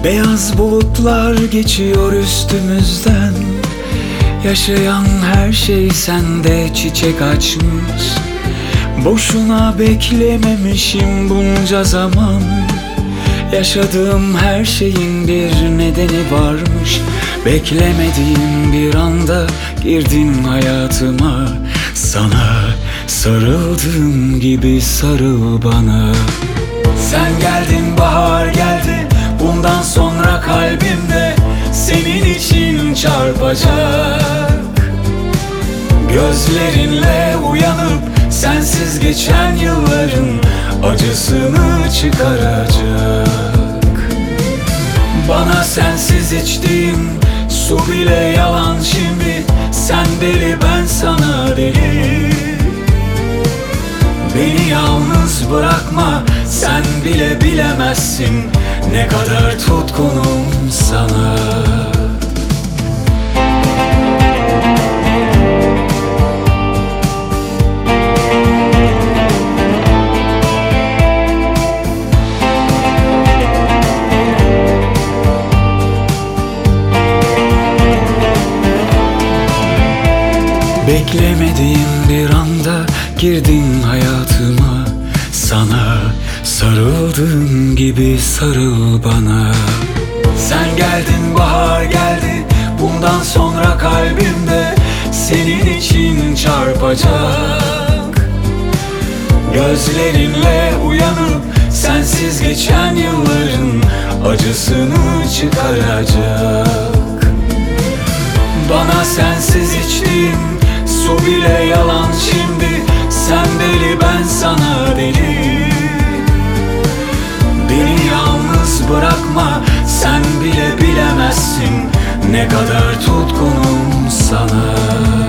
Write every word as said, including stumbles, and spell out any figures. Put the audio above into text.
Beyaz bulutlar geçiyor üstümüzden. Yaşayan her şey sende çiçek açmış. Boşuna beklememişim bunca zaman. Yaşadığım her şeyin bir nedeni varmış. Beklemediğim bir anda girdin hayatıma. Sana sarıldığım gibi sarıl bana. Sen geldin, bahar geldi. Bundan sonra kalbimde senin için çarpacak. Gözlerinle uyanıp sensiz geçen yılların acısını çıkaracak. Bana sensiz içtiğim su bile yalan şimdi. Sen deli, ben sana deli. Beni yalnız bırakma, sen bile bilemezsin ne kadar tutkunum sana. Beklemediğim bir anda girdin hayatıma. Sana sarıldığım gibi sarıl bana. Sen geldin, bahar geldi. Bundan sonra kalbimde senin için çarpacak. Gözlerinle uyanıp sensiz geçen yılların acısını çıkaracak. Bana sensiz içtiğim su bile yalan şimdi. Sen deli, ben sana deli. Beni yalnız bırakma, sen bile bilemezsin ne kadar tutkunum sana.